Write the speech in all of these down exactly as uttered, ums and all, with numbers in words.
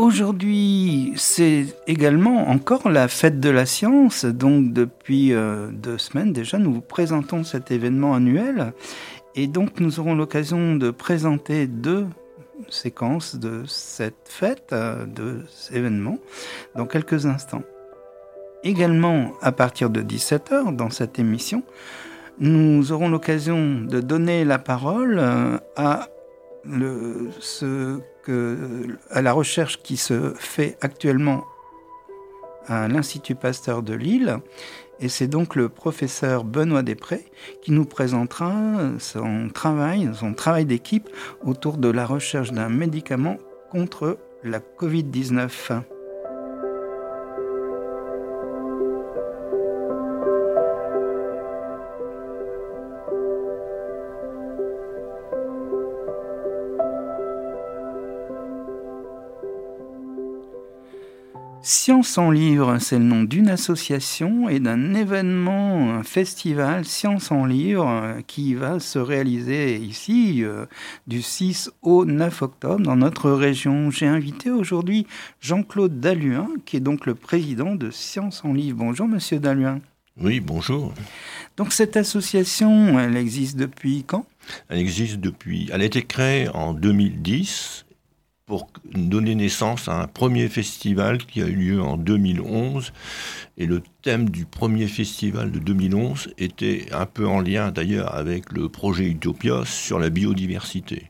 Aujourd'hui, c'est également encore la fête de la science. Donc, depuis euh, deux semaines déjà, nous vous présentons cet événement annuel. Et donc, nous aurons l'occasion de présenter deux séquences de cette fête, euh, de cet événement, dans quelques instants. Également, à partir de dix-sept heures, dans cette émission, nous aurons l'occasion de donner la parole euh, à le, ce que, à la recherche qui se fait actuellement à l'Institut Pasteur de Lille. Et c'est donc le professeur Benoît Després qui nous présentera son travail, son travail d'équipe autour de la recherche d'un médicament contre la covid dix-neuf. Science en livre, c'est le nom d'une association et d'un événement, un festival Science en livre qui va se réaliser ici euh, du six au neuf octobre dans notre région. J'ai invité aujourd'hui Jean-Claude Dalluin, qui est donc le président de Science en livre. Bonjour Monsieur Dalluin. Oui, bonjour. Donc cette association, elle existe depuis quand ? Elle existe depuis... Elle a été créée en deux mille dix pour donner naissance à un premier festival qui a eu lieu en deux mille onze. Et le thème du premier festival de deux mille onze était un peu en lien d'ailleurs avec le projet Utopia sur la biodiversité.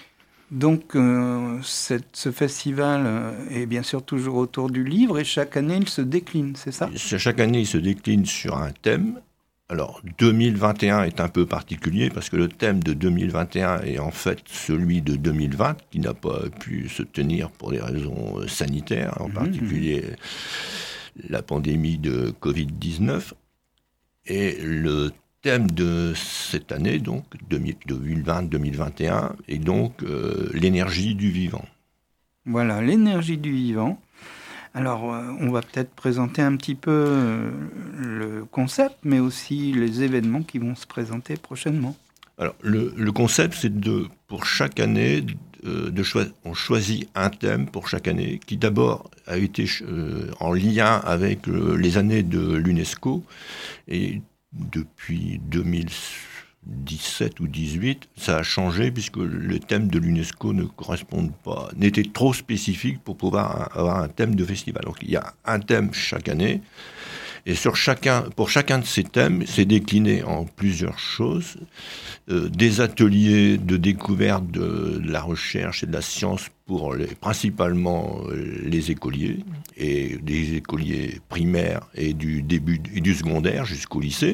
Donc euh, cette, ce festival est bien sûr toujours autour du livre et chaque année il se décline, c'est ça ? Chaque année il se décline sur un thème. Alors, deux mille vingt et un est un peu particulier parce que le thème de deux mille vingt et un est en fait celui de deux mille vingt qui n'a pas pu se tenir pour des raisons sanitaires, en mmh. particulier la pandémie de covid dix-neuf. Et le thème de cette année, donc deux mille vingt deux mille vingt et un, est donc euh, l'énergie du vivant. Voilà, l'énergie du vivant. Alors, euh, on va peut-être présenter un petit peu euh, le concept, mais aussi les événements qui vont se présenter prochainement. Alors, le, le concept, c'est de, pour chaque année, euh, de choi- on choisit un thème pour chaque année, qui d'abord a été euh, en lien avec euh, les années de l'UNESCO, et depuis deux mille dix-sept ou dix-huit, ça a changé puisque le thème de l'UNESCO ne correspond pas, n'était trop spécifique pour pouvoir avoir un thème de festival. Donc il y a un thème chaque année, et sur chacun, pour chacun de ces thèmes, c'est décliné en plusieurs choses. Euh, des ateliers de découverte de, de la recherche et de la science pour les, principalement les écoliers, et des écoliers primaires et du début et du secondaire jusqu'au lycée.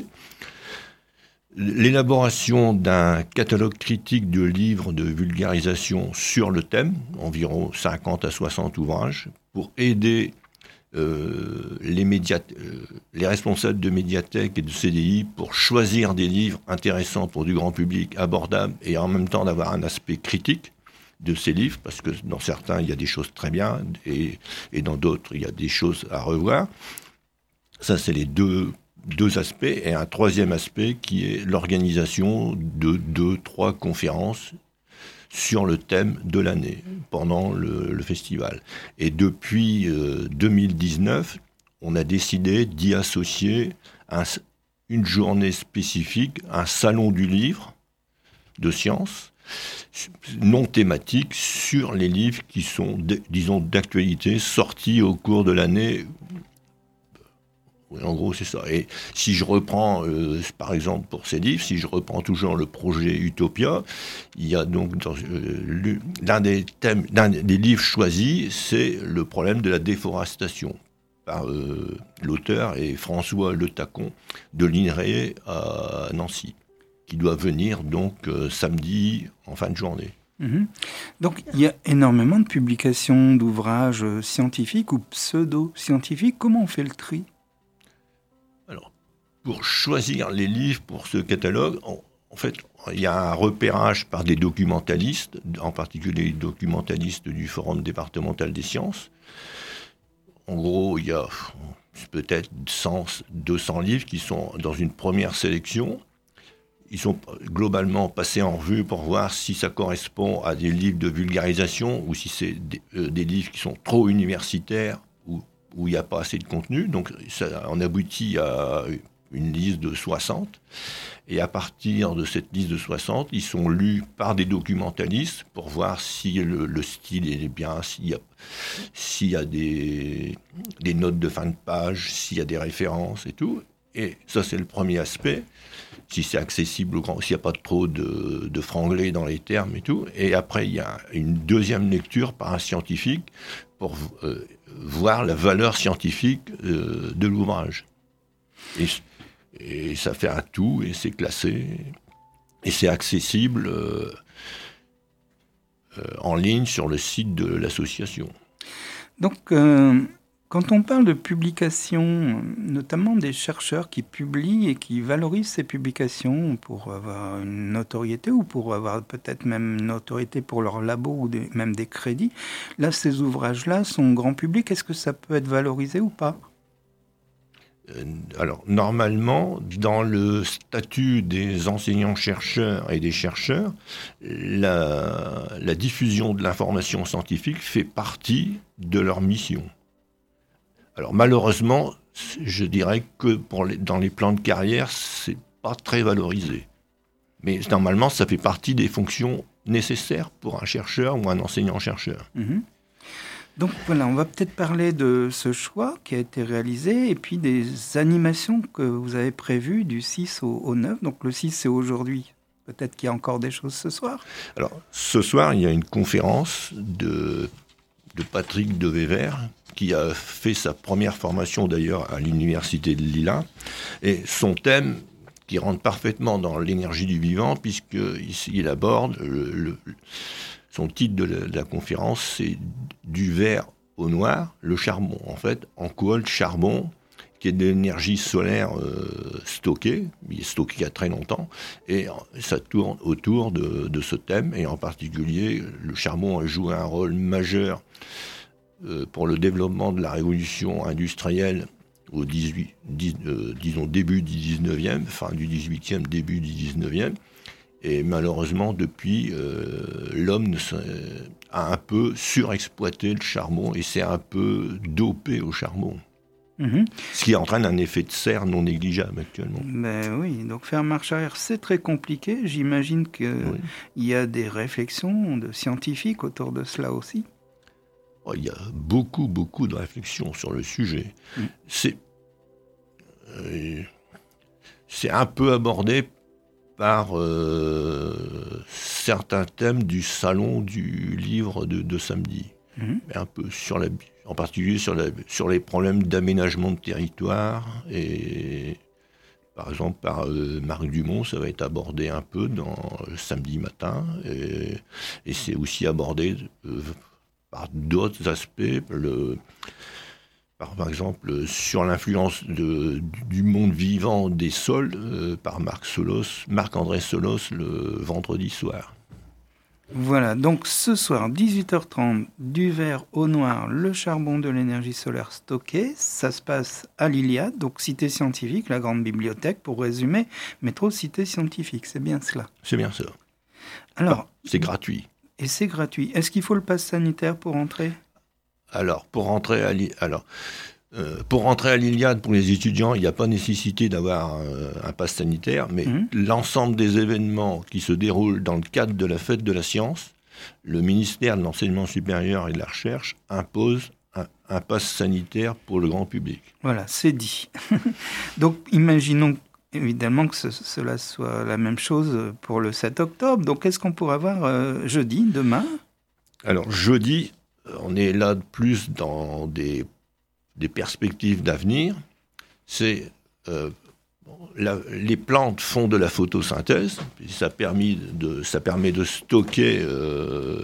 L'élaboration d'un catalogue critique de livres de vulgarisation sur le thème, environ cinquante à soixante ouvrages, pour aider euh, les, médiat- euh, les responsables de médiathèques et de C D I pour choisir des livres intéressants pour du grand public, abordables, et en même temps d'avoir un aspect critique de ces livres, parce que dans certains, il y a des choses très bien, et, et dans d'autres, il y a des choses à revoir. Ça, c'est les deux... deux aspects, et un troisième aspect qui est l'organisation de deux, trois conférences sur le thème de l'année pendant le, le festival. Et depuis euh, deux mille dix-neuf, on a décidé d'y associer un, une journée spécifique, un salon du livre de sciences, non thématique, sur les livres qui sont, disons, d'actualité, sortis au cours de l'année. Oui, en gros, c'est ça. Et si je reprends, euh, par exemple, pour ces livres, si je reprends toujours le projet Utopia, il y a donc dans, euh, l'un des thèmes, l'un des livres choisis, c'est le problème de la déforestation par euh, l'auteur est François Le Tacon de l'I N R A E à Nancy, qui doit venir donc euh, samedi en fin de journée. Mmh. Donc il y a énormément de publications d'ouvrages scientifiques ou pseudo-scientifiques. Comment on fait le tri ? Alors, pour choisir les livres pour ce catalogue, en, en fait, il y a un repérage par des documentalistes, en particulier les documentalistes du Forum départemental des sciences. En gros, il y a peut-être cent, deux cents livres qui sont dans une première sélection. ils sont globalement passés en revue pour voir si ça correspond à des livres de vulgarisation ou si c'est des, euh, des livres qui sont trop universitaires ou où il n'y a pas assez de contenu. Donc ça en aboutit à une liste de soixante. Et à partir de cette liste de soixante, ils sont lus par des documentalistes pour voir si le, le style est bien, s'il y a, s'il y a des, des notes de fin de page, s'il y a des références et tout. Et ça, c'est le premier aspect. Si c'est accessible au grand, s'il n'y a pas trop de, de franglais dans les termes et tout. Et après, il y a une deuxième lecture par un scientifique pour euh, voir la valeur scientifique euh, de l'ouvrage. Et, et ça fait un tout, et c'est classé. Et c'est accessible euh, euh, en ligne sur le site de l'association. Donc... Euh... Quand on parle de publications, notamment des chercheurs qui publient et qui valorisent ces publications pour avoir une notoriété ou pour avoir peut-être même une notoriété pour leur labo ou des, même des crédits, là, ces ouvrages-là sont grand public. Est-ce que ça peut être valorisé ou pas ? euh, Alors, normalement, dans le statut des enseignants-chercheurs et des chercheurs, la, la diffusion de l'information scientifique fait partie de leur mission. Alors malheureusement, je dirais que pour les, dans les plans de carrière, c'est pas très valorisé. Mais normalement, ça fait partie des fonctions nécessaires pour un chercheur ou un enseignant-chercheur. Mmh. Donc voilà, on va peut-être parler de ce choix qui a été réalisé et puis des animations que vous avez prévues du six au, au neuf. Donc le six, c'est aujourd'hui. Peut-être qu'il y a encore des choses ce soir. Alors ce soir, il y a une conférence de, de Patrick de Wever, qui a fait sa première formation d'ailleurs à l'université de Lille. Et son thème, qui rentre parfaitement dans l'énergie du vivant, puisqu'il il aborde, le, le, son titre de la, de la conférence, c'est « Du vert au noir, le charbon ». En fait, en quoi le charbon, qui est de l'énergie solaire euh, stockée, il est stocké il y a très longtemps, et ça tourne autour de, de ce thème, et en particulier, le charbon a joué un rôle majeur pour le développement de la révolution industrielle au dix-huit, dix, euh, disons début du dix-neuvième, fin du dix-huitième, début du dix-neuvième. Et malheureusement, depuis, euh, l'homme a un peu surexploité le charbon et s'est un peu dopé au charbon. Mmh. Ce qui entraîne un effet de serre non négligeable actuellement. Ben oui, donc faire marche arrière, c'est très compliqué. J'imagine qu'il oui. y a des réflexions de scientifiques autour de cela aussi. Il y a beaucoup, beaucoup de réflexions sur le sujet. Mmh. C'est, euh, c'est un peu abordé par euh, certains thèmes du salon du livre de, de samedi. Mmh. Un peu sur la, en particulier sur, la, sur les problèmes d'aménagement de territoire. Et par exemple, par euh, Marc Dumont, ça va être abordé un peu dans le samedi matin. Et, et c'est aussi abordé... Euh, par d'autres aspects, le, par, par exemple sur l'influence de, du monde vivant des sols, euh, par Marc Solos, Marc-André Solos le vendredi soir. Voilà, donc ce soir, dix-huit heures trente, du vert au noir, le charbon de l'énergie solaire stockée. Ça se passe à l'Iliade, donc cité scientifique, la grande bibliothèque, pour résumer, métro cité scientifique, c'est bien cela. C'est bien ça. Alors, ah, c'est gratuit. Et c'est gratuit. Est-ce qu'il faut le pass sanitaire pour entrer ? Alors, pour entrer à l'I... Alors, euh, pour entrer à l'Iliade, pour les étudiants, il n'y a pas nécessité d'avoir euh, un pass sanitaire, mais mmh. l'ensemble des événements qui se déroulent dans le cadre de la fête de la science, le ministère de l'Enseignement supérieur et de la Recherche impose un, un pass sanitaire pour le grand public. Voilà, c'est dit. Donc, imaginons évidemment que ce, cela soit la même chose pour le sept octobre. Donc, qu'est-ce qu'on pourra voir euh, jeudi, demain ? Alors, jeudi, on est là plus dans des, des perspectives d'avenir. C'est, euh, la, les plantes font de la photosynthèse. Ça, permis de, ça permet de stocker euh,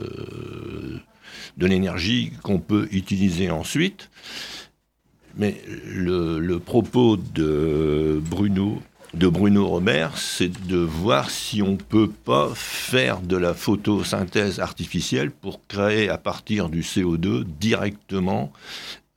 de l'énergie qu'on peut utiliser ensuite. Mais le, le propos de Bruno... de Bruno Robert, c'est de voir si on ne peut pas faire de la photosynthèse artificielle pour créer à partir du C O deux directement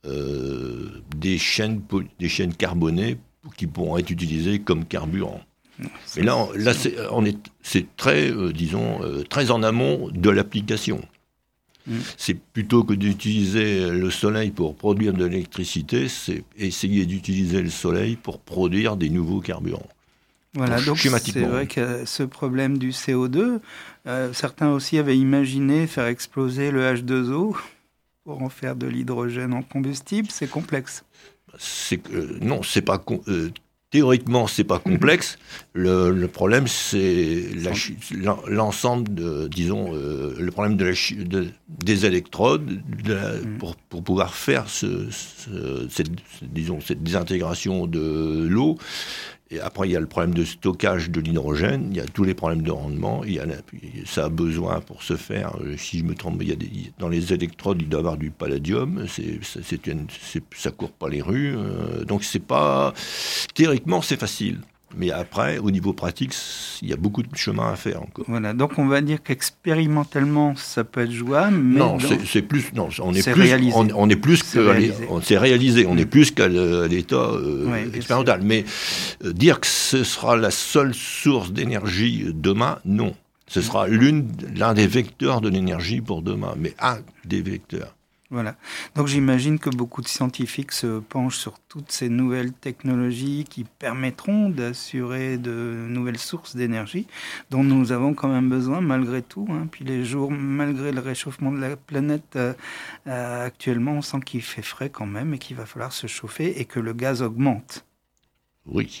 euh, des chaînes, des chaînes carbonées qui pourront être utilisées comme carburant. Mais là, on, là c'est, on est, c'est très, euh, disons, euh, très en amont de l'application. Mmh. C'est plutôt que d'utiliser le soleil pour produire de l'électricité, c'est essayer d'utiliser le soleil pour produire des nouveaux carburants. Voilà, donc, donc c'est vrai que ce problème du C O deux, euh, certains aussi avaient imaginé faire exploser le H deux O pour en faire de l'hydrogène en combustible, c'est complexe. C'est, euh, non, c'est pas... Euh, Théoriquement, c'est pas complexe. Le, le problème, c'est la, l'ensemble de, disons, euh, le problème de la, de, des électrodes de la, pour, pour pouvoir faire ce, ce, cette, disons, cette désintégration de l'eau. Et après, il y a le problème de stockage de l'hydrogène, il y a tous les problèmes de rendement, il y a, ça a besoin pour se faire, si je me trompe, il y a des, dans les électrodes, il doit y avoir du palladium, c'est, c'est une, c'est, ça court pas les rues, euh, donc c'est pas... Théoriquement, c'est facile. Mais après, au niveau pratique, il y a beaucoup de chemin à faire encore. Voilà, donc on va dire qu'expérimentalement, ça peut être jouable, mais non, donc, c'est, c'est plus, non, on est c'est plus, réalisé. on, on est plus c'est que, réalisé. on s'est réalisé, on mmh. est plus qu'à l'état euh, oui, expérimental. Mais euh, dire que ce sera la seule source d'énergie demain, non. Ce sera l'une, l'un des vecteurs de l'énergie pour demain, mais un des vecteurs. Voilà. Donc j'imagine que beaucoup de scientifiques se penchent sur toutes ces nouvelles technologies qui permettront d'assurer de nouvelles sources d'énergie dont nous avons quand même besoin malgré tout. Hein. Puis les jours, malgré le réchauffement de la planète, euh, euh, actuellement, on sent qu'il fait frais quand même et qu'il va falloir se chauffer et que le gaz augmente. Oui.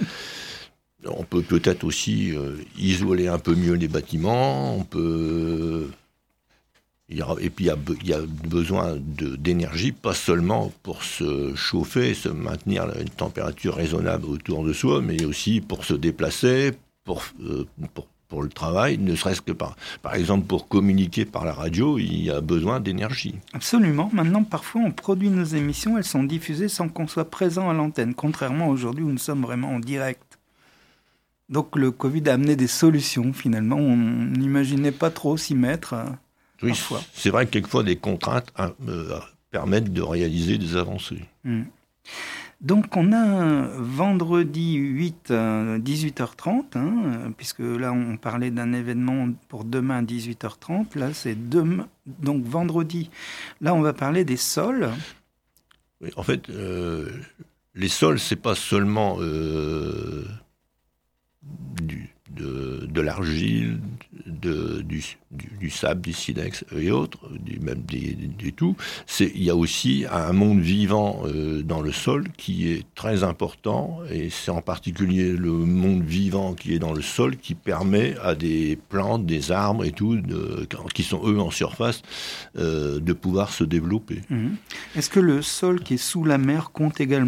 On peut peut-être aussi euh, isoler un peu mieux les bâtiments, on peut... Et puis, il y a, il y a besoin de, d'énergie, pas seulement pour se chauffer, se maintenir à une température raisonnable autour de soi, mais aussi pour se déplacer, pour, euh, pour, pour le travail, ne serait-ce que par, par exemple pour communiquer par la radio, il y a besoin d'énergie. Absolument. Maintenant, parfois, on produit nos émissions, elles sont diffusées sans qu'on soit présent à l'antenne, contrairement à aujourd'hui où nous sommes vraiment en direct. Donc, le Covid a amené des solutions, finalement. On n'imaginait pas trop s'y mettre. Oui, parfois. C'est vrai que quelquefois des contraintes euh, permettent de réaliser des avancées. Mmh. Donc on a vendredi huit, dix-huit heures trente, hein, puisque là on parlait d'un événement pour demain dix-huit heures trente, là c'est demain, donc vendredi. Là on va parler des sols. Oui, en fait, euh, les sols, c'est pas seulement euh, du... De, de l'argile, de, du, du, du sable, du silex et autres, du, même des, du tout. C'est, il y a aussi un monde vivant euh, dans le sol qui est très important, et c'est en particulier le monde vivant qui est dans le sol qui permet à des plantes, des arbres et tout, de, qui sont eux en surface, euh, de pouvoir se développer. Mmh. Est-ce que le sol qui est sous la mer compte également ?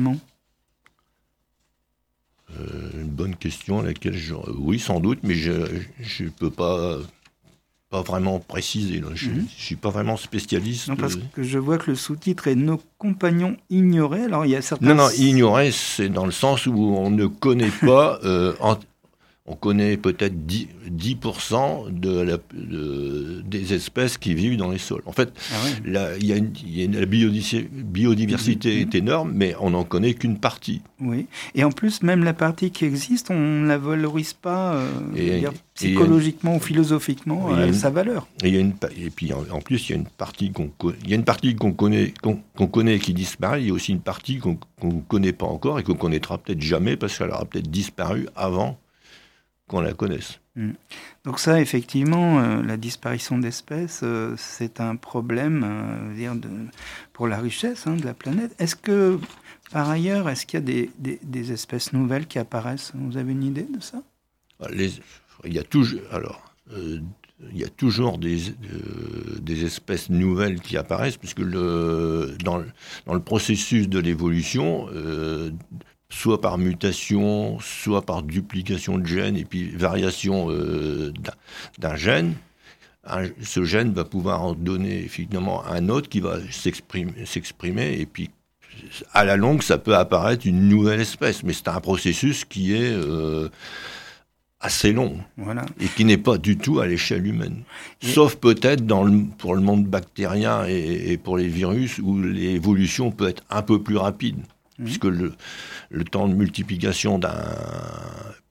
Euh, une bonne question à laquelle je... Oui, sans doute, mais je ne peux pas, pas vraiment préciser. Là. Je ne mmh. suis pas vraiment spécialiste. Non, parce que je vois que le sous-titre est « Nos compagnons ignorés ». Alors, il y a certains... Non, non, ignorés, c'est dans le sens où on ne connaît pas... euh, en... On connaît peut-être dix, dix pour cent de la, de, des espèces qui vivent dans les sols. En fait, ah ouais. la, y a une, y a une, la biodiversité mmh. est énorme, mais on n'en connaît qu'une partie. Oui, et en plus, même la partie qui existe, on ne la valorise pas euh, et, dire, psychologiquement une, ou philosophiquement à une, sa valeur. Et, y a une, et puis, en, en plus, il y a une partie qu'on, y a une partie qu'on connaît, qu'on, qu'on connaît et qui disparaît. Il y a aussi une partie qu'on ne connaît pas encore et qu'on ne connaîtra peut-être jamais parce qu'elle aura peut-être disparu avant qu'on la connaisse. Mmh. Donc ça, effectivement, euh, la disparition d'espèces, euh, c'est un problème euh, dire de, pour la richesse hein, de la planète. Est-ce que, par ailleurs, est-ce qu'il y a des, des, des espèces nouvelles qui apparaissent ? Vous avez une idée de ça ? Les, il y a toujours, alors, euh, il y a toujours des, euh, des espèces nouvelles qui apparaissent, puisque le, dans, le, dans le processus de l'évolution, euh, soit par mutation, soit par duplication de gènes et puis variation euh, d'un, d'un gène. Un, ce gène va pouvoir en donner finalement un autre qui va s'exprimer, s'exprimer et puis à la longue, ça peut apparaître une nouvelle espèce. Mais c'est un processus qui est euh, assez long voilà. et qui n'est pas du tout à l'échelle humaine. Et sauf peut-être dans le, pour le monde bactérien et, et pour les virus où l'évolution peut être un peu plus rapide. Mmh. Puisque le, le temps de multiplication d'un...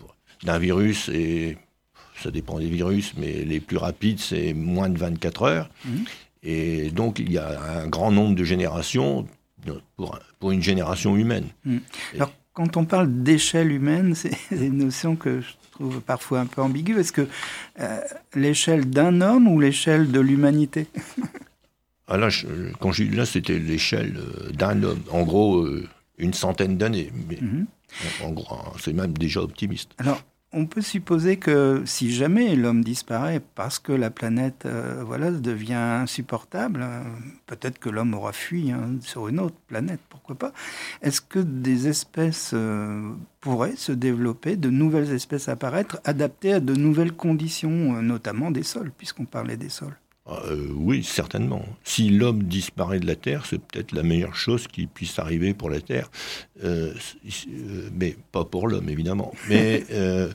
d'un virus, et ça dépend des virus, mais les plus rapides, c'est moins de vingt-quatre heures. Mmh. Et donc, il y a un grand nombre de générations pour, pour une génération humaine. Mmh. Alors, et... quand on parle d'échelle humaine, c'est une notion que je trouve parfois un peu ambiguë. Est-ce que euh, l'échelle d'un homme ou l'échelle de l'humanité? Ah là, je, quand j'ai lu là, c'était l'échelle d'un homme. En gros, euh, une centaine d'années. Mais mmh. en, en gros, c'est même déjà optimiste. Alors, on peut supposer que si jamais l'homme disparaît parce que la planète euh, voilà, devient insupportable, euh, peut-être que l'homme aura fui hein, sur une autre planète, pourquoi pas. Est-ce que des espèces euh, pourraient se développer, de nouvelles espèces apparaître, adaptées à de nouvelles conditions, euh, notamment des sols, puisqu'on parlait des sols? Euh, oui, certainement. Si l'homme disparaît de la Terre, c'est peut-être la meilleure chose qui puisse arriver pour la Terre. Euh, euh, mais pas pour l'homme, évidemment. Mais euh,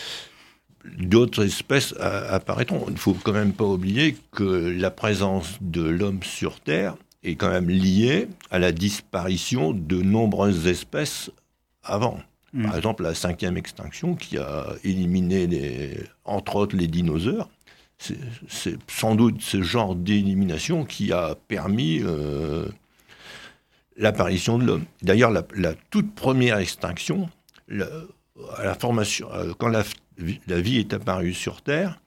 d'autres espèces apparaîtront. Il ne faut quand même pas oublier que la présence de l'homme sur Terre est quand même liée à la disparition de nombreuses espèces avant. Mmh. Par exemple, la cinquième extinction qui a éliminé, les, entre autres, les dinosaures. C'est, c'est sans doute ce genre d'élimination qui a permis euh, l'apparition de l'homme. D'ailleurs, la, la toute première extinction, la, à la formation, quand la, la vie est apparue sur Terre,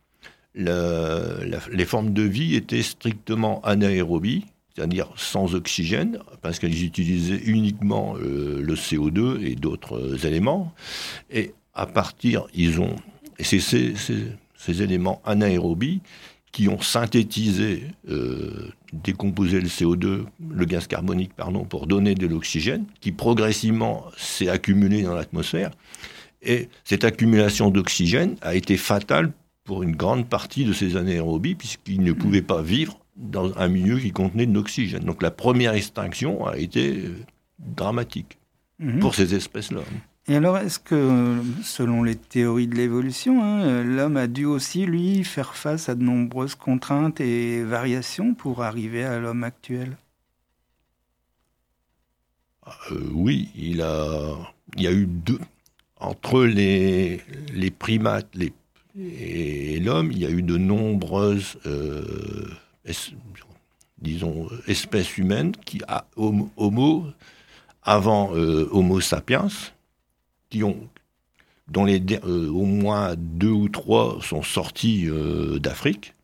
la, la, les formes de vie étaient strictement anaérobies, c'est-à-dire sans oxygène, parce qu'elles utilisaient uniquement euh, le C O deux et d'autres éléments. Et à partir, ils ont... Et c'est, c'est, c'est, ces éléments anaérobies qui ont synthétisé, euh, décomposé le C O deux, le gaz carbonique, pardon, pour donner de l'oxygène, qui progressivement s'est accumulé dans l'atmosphère. Et cette accumulation d'oxygène a été fatale pour une grande partie de ces anaérobies, puisqu'ils ne pouvaient pas vivre dans un milieu qui contenait de l'oxygène. Donc la première extinction a été dramatique mmh. pour ces espèces-là. Et alors, est-ce que, selon les théories de l'évolution, hein, l'homme a dû aussi, lui, faire face à de nombreuses contraintes et variations pour arriver à l'homme actuel ? euh, Oui, il a, il y a eu deux... Entre les, les primates les, et l'homme, il y a eu de nombreuses, euh, es, disons, espèces humaines qui, a, homo, avant euh, Homo sapiens, qui ont, dont les, euh, au moins deux ou trois sont sortis euh, d'Afrique,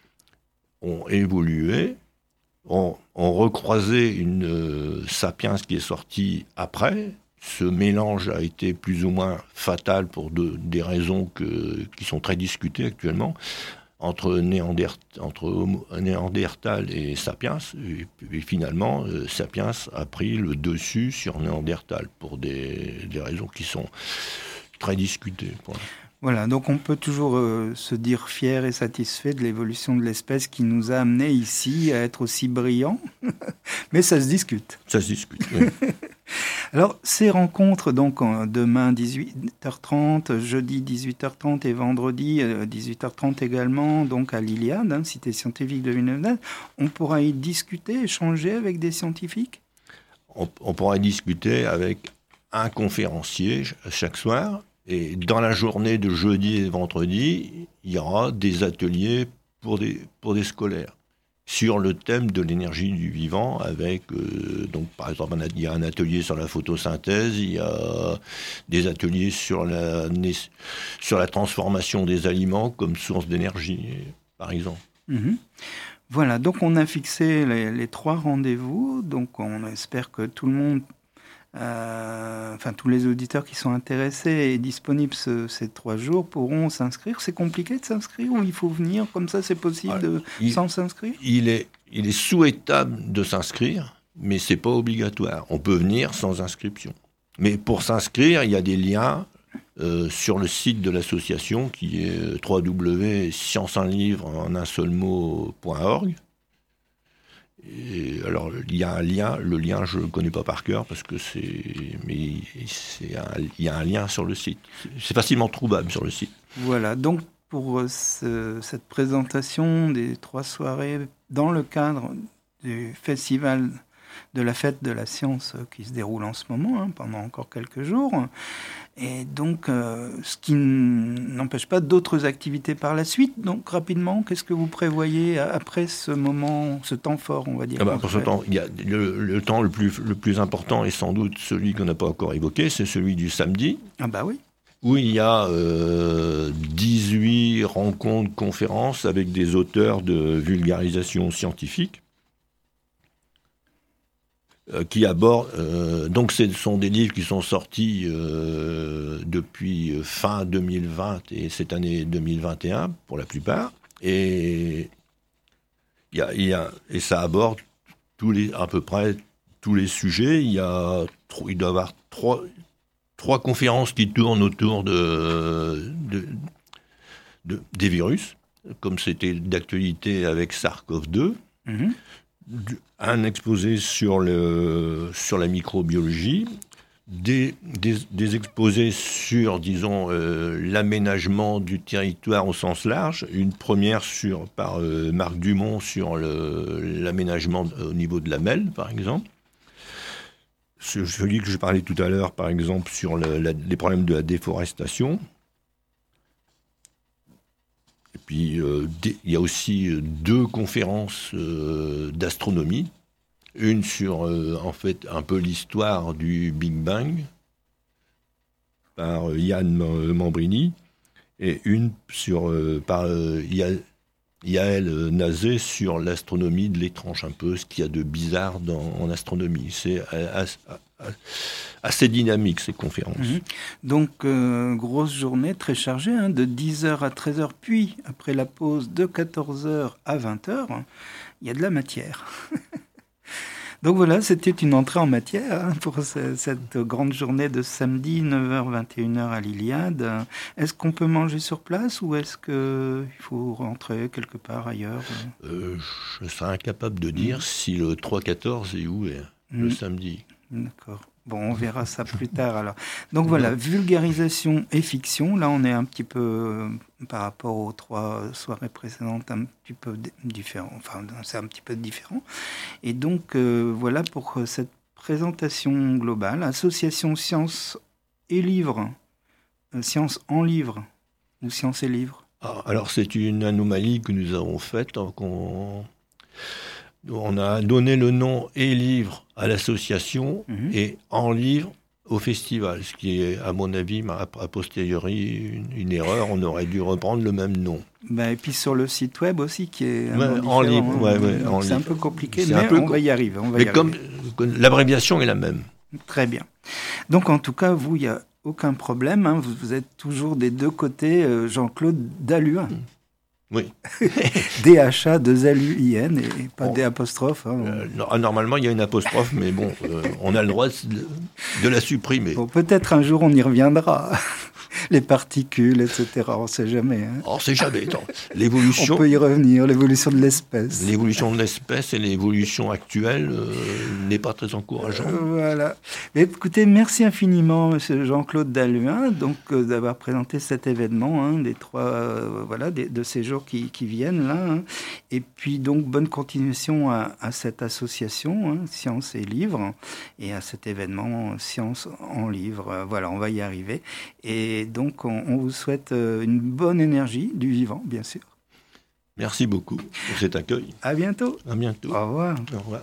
ont évolué, ont, ont recroisé une euh, sapiens qui est sortie après. Ce mélange a été plus ou moins fatal pour de, des raisons que, qui sont très discutées actuellement, entre, Néandert, entre Homo, Néandertal et Sapiens. Et, et finalement, euh, Sapiens a pris le dessus sur Néandertal pour des, des raisons qui sont très discutées. Voilà. Voilà, donc on peut toujours euh, se dire fier et satisfait de l'évolution de l'espèce qui nous a amenés ici à être aussi brillants, mais ça se discute. Ça se discute, oui. Alors, ces rencontres, donc demain dix-huit heures trente, jeudi dix-huit heures trente et vendredi dix-huit heures trente également, donc à l'Iliade, hein, Cité scientifique de Villeneuve, on pourra y discuter, échanger avec des scientifiques ? on, on pourra y discuter avec un conférencier chaque soir, et dans la journée de jeudi et vendredi, il y aura des ateliers pour des, pour des scolaires sur le thème de l'énergie du vivant, avec, euh, donc, par exemple, il y a un atelier sur la photosynthèse, il y a des ateliers sur la, sur la transformation des aliments comme source d'énergie, par exemple. Mmh. Voilà, donc on a fixé les, les trois rendez-vous, donc on espère que tout le monde, euh, enfin tous les auditeurs qui sont intéressés et disponibles ce, ces trois jours pourront s'inscrire. C'est compliqué de s'inscrire ou il faut venir comme ça, c'est possible ah, de, il, sans s'inscrire ? il est, il est souhaitable de s'inscrire, mais c'est pas obligatoire. On peut venir sans inscription. Mais pour s'inscrire, il y a des liens euh, sur le site de l'association qui est w w w point science un livre en un seul mot point org. Et alors, il y a un lien, le lien, je ne le connais pas par cœur, parce que c'est... Mais c'est un, il y a un lien sur le site. C'est facilement trouvable sur le site. Voilà, donc pour ce, cette présentation des trois soirées dans le cadre du festival de la fête de la science qui se déroule en ce moment, hein, pendant encore quelques jours, Et donc, euh, ce qui n'empêche pas d'autres activités par la suite. Donc, rapidement, qu'est-ce que vous prévoyez après ce moment, ce temps fort, on va dire? Ah bah, pour ce temps, il y a le, le temps le plus, le plus important, et sans doute celui qu'on n'a pas encore évoqué, c'est celui du samedi. Ah bah oui. Où il y a euh, dix-huit rencontres, conférences avec des auteurs de vulgarisation scientifique. Qui abordent, euh, donc ce sont des livres qui sont sortis euh, depuis fin deux mille vingt et cette année deux mille vingt et un pour la plupart, et, y a, y a, et ça aborde tous les, à peu près tous les sujets. Il, y a, il doit y avoir trois, trois conférences qui tournent autour de, de, de, des virus, comme c'était d'actualité avec SARS-CoV deux. Mm-hmm. Un exposé sur, le, sur la microbiologie, des, des, des exposés sur, disons, euh, l'aménagement du territoire au sens large, une première sur, par euh, Marc Dumont sur le, l'aménagement au niveau de la M E L, par exemple. Celui que je parlais tout à l'heure, par exemple, sur le, la, les problèmes de la déforestation. Et puis, euh, il y a aussi deux conférences euh, d'astronomie. Une sur, euh, en fait, un peu l'histoire du Big Bang, par euh, Yann Mambrini, et une sur, euh, par euh, Yael Nazé sur l'astronomie de l'étrange, un peu ce qu'il y a de bizarre dans, en astronomie. C'est assez, assez dynamique, ces conférences. Mmh. Donc, euh, grosse journée très chargée, hein, de dix heures à treize heures, puis après la pause de quatorze heures à vingt heures, il y a de la matière. Donc voilà, c'était une entrée en matière hein, pour ce, cette grande journée de samedi, neuf heures vingt et une heures à l'Iliade. Est-ce qu'on peut manger sur place ou est-ce qu'il faut rentrer quelque part ailleurs? euh, Je serais incapable de dire mmh. si le trois quatorze est ouvert, mmh. le samedi. D'accord. Bon, on verra ça plus tard alors. Donc voilà, vulgarisation et fiction. Là, on est un petit peu, euh, par rapport aux trois soirées précédentes, un petit peu différent. Enfin, c'est un petit peu différent. Et donc, euh, voilà pour cette présentation globale. Association Sciences et Livres. Euh, Sciences en Livres. Ou Sciences et Livres. Ah, alors, c'est une anomalie que nous avons faite. Donc on... On a donné le nom et livre à l'association mmh. et en livre au festival, ce qui est, à mon avis, a posteriori, une, une erreur. On aurait dû reprendre le même nom. Ben, et puis sur le site web aussi, qui est ouais, en livre. Hein. Ouais, ouais, en c'est livre. un peu compliqué, c'est mais peu on com... va y arriver. On va mais y comme arriver. L'abréviation est la même. Très bien. Donc, en tout cas, vous, il n'y a aucun problème. Hein. Vous, vous êtes toujours des deux côtés, euh, Jean-Claude Daluin. Mmh. Oui. D H A, deux L U I N et pas bon. D apostrophe. Hein. Euh, normalement, il y a une apostrophe, mais bon, euh, on a le droit de, de la supprimer. Bon, peut-être un jour on y reviendra. Les particules, et cetera. On ne sait jamais. Hein. On ne sait jamais. Attends. L'évolution. On peut y revenir. L'évolution de l'espèce. L'évolution de l'espèce et l'évolution actuelle euh, n'est pas très encourageante. Euh, voilà. Mais écoutez, merci infiniment, Monsieur Jean-Claude Daluin, donc euh, d'avoir présenté cet événement, hein, des trois, euh, voilà, des, de ces jours qui, qui viennent là. Hein. Et puis donc bonne continuation à, à cette association, hein, Sciences et Livres, et à cet événement Sciences en Livres. Euh, voilà, on va y arriver. Et donc, on, on vous souhaite une bonne énergie du vivant, bien sûr. Merci beaucoup pour cet accueil. À bientôt. À bientôt. Au revoir. Au revoir.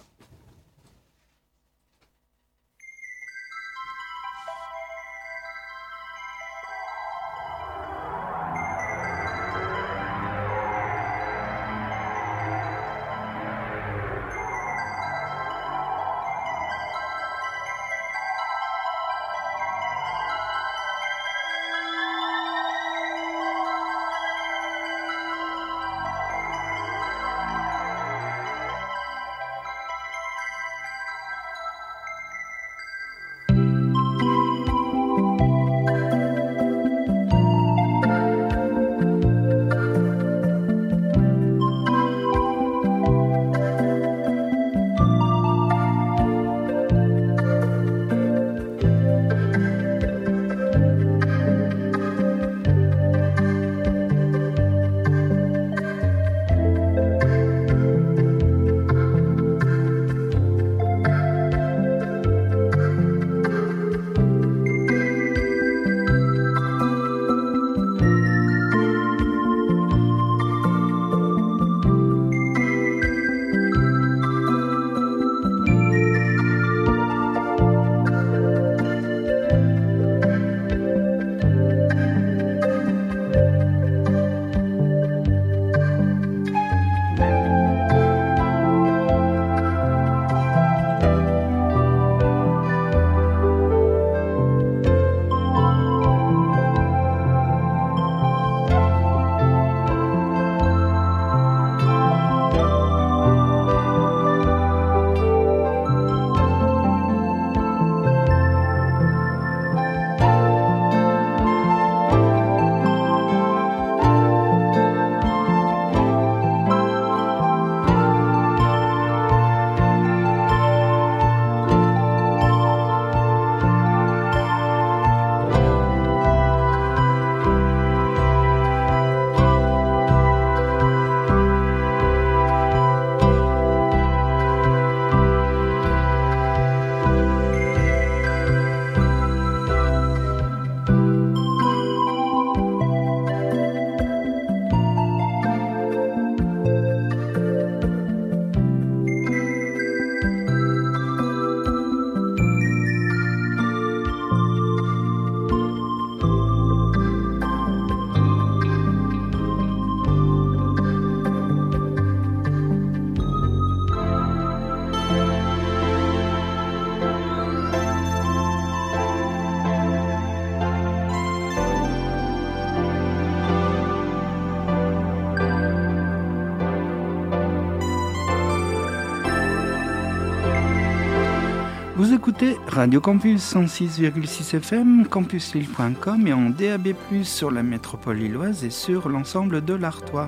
Vous écoutez Radio Campus cent six virgule six F M, campus lille point com et en D A B plus, sur la métropole lilloise et sur l'ensemble de l'Artois.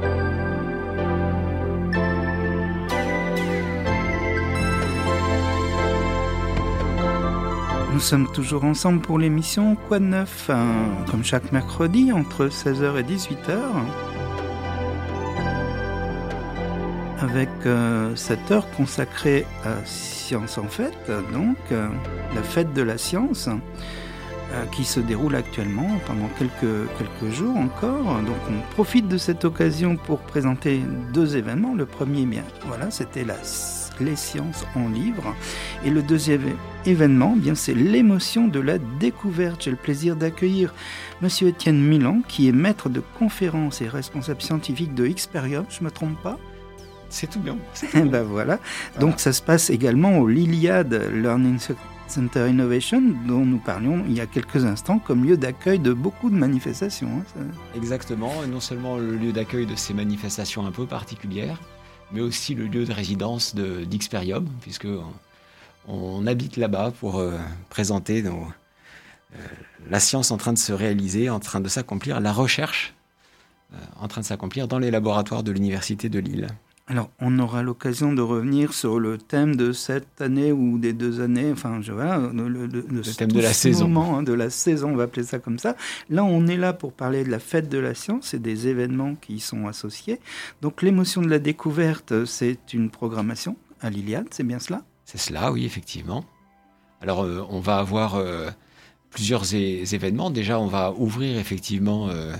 Nous sommes toujours ensemble pour l'émission Quoi de neuf, hein, comme chaque mercredi entre seize heures et dix-huit heures. Avec euh, cette heure consacrée à Science en Fête, donc euh, la fête de la science, euh, qui se déroule actuellement pendant quelques, quelques jours encore. Donc on profite de cette occasion pour présenter deux événements. Le premier, bien, voilà, c'était la, les sciences en livre. Et le deuxième événement, bien, c'est l'émotion de la découverte. J'ai le plaisir d'accueillir Monsieur Étienne Milan, qui est maître de conférences et responsable scientifique de Xperium. Je ne me trompe pas? C'est tout bien. C'est tout bien. Ben voilà. Donc voilà. Ça se passe également au Liliad Learning Center Innovation, dont nous parlions il y a quelques instants, comme lieu d'accueil de beaucoup de manifestations. Hein, ça... Exactement. Non seulement le lieu d'accueil de ces manifestations un peu particulières, mais aussi le lieu de résidence de, d'Xperium, puisque on, on habite là-bas pour euh, présenter nos, euh, la science en train de se réaliser, en train de s'accomplir, la recherche euh, en train de s'accomplir dans les laboratoires de l'Université de Lille. Alors, on aura l'occasion de revenir sur le thème de cette année ou des deux années, enfin, je, voilà, le, le, le, le thème de la saison. Moment, hein, de la saison, on va appeler ça comme ça. Là, on est là pour parler de la fête de la science et des événements qui y sont associés. Donc, l'émotion de la découverte, c'est une programmation à l'Iliade, c'est bien cela? C'est cela, oui, effectivement. Alors, euh, on va avoir euh, plusieurs é- événements. Déjà, on va ouvrir effectivement... Euh,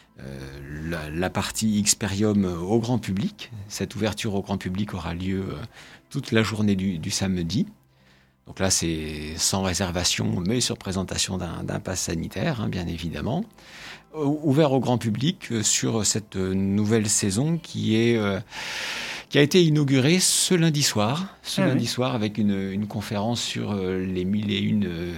Euh, la, la partie Xperium au grand public. Cette ouverture au grand public aura lieu euh, toute la journée du, du samedi. Donc là, c'est sans réservation, mais sur présentation d'un, d'un pass sanitaire, hein, bien évidemment. O- ouvert au grand public euh, sur cette nouvelle saison qui est... Euh, qui a été inaugurée ce lundi soir, ce ah lundi oui. soir avec une, une conférence sur euh, les mille et une euh,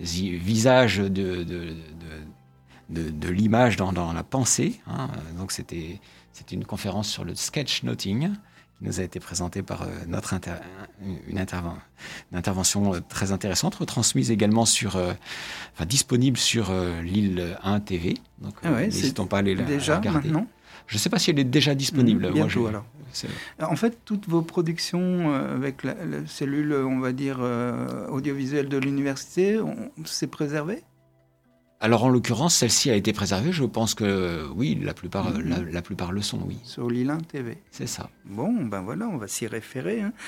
visages de... de, de De, de l'image dans, dans la pensée. Hein. Donc c'était, c'était une conférence sur le sketchnoting qui nous a été présentée par euh, notre inter- une, interven- une intervention euh, très intéressante, retransmise également sur, euh, enfin disponible sur euh, Lille un T V. Donc ah ouais, n'hésitons pas à aller la, déjà, la regarder. Maintenant je ne sais pas si elle est déjà disponible. Mmh, bientôt Moi, je, alors. C'est... En fait, toutes vos productions euh, avec la, la cellule, on va dire, euh, audiovisuelle de l'université, on, c'est préservé ? Alors, en l'occurrence, celle-ci a été préservée. Je pense que, oui, la plupart, mmh. la, la plupart le sont, oui. Sur Lille un T V. C'est ça. Bon, ben voilà, on va s'y référer. Hein.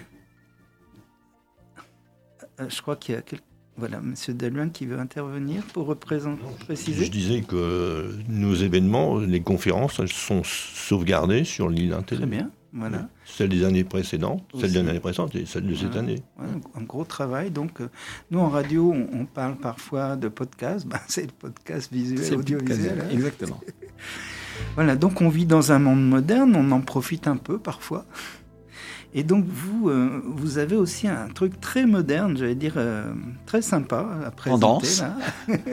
Mmh. Je crois qu'il y a quelqu'un... Voilà, M. Deluin qui veut intervenir pour représenter, préciser. Je disais que nos événements, les conférences, elles sont sauvegardées sur Lille un T V. Très bien. Voilà. Celle des années précédentes, aussi. Celle de l'année précédente et celle de voilà. cette année. Voilà, un gros travail. Donc, euh, nous, en radio, on, on parle parfois de podcast. Ben, c'est le podcast visuel, c'est audiovisuel. Podcast, hein. Exactement. Voilà, donc on vit dans un monde moderne, on en profite un peu parfois. Et donc, vous, euh, vous avez aussi un truc très moderne, j'allais dire, euh, très sympa à présenter. Tendance. Là.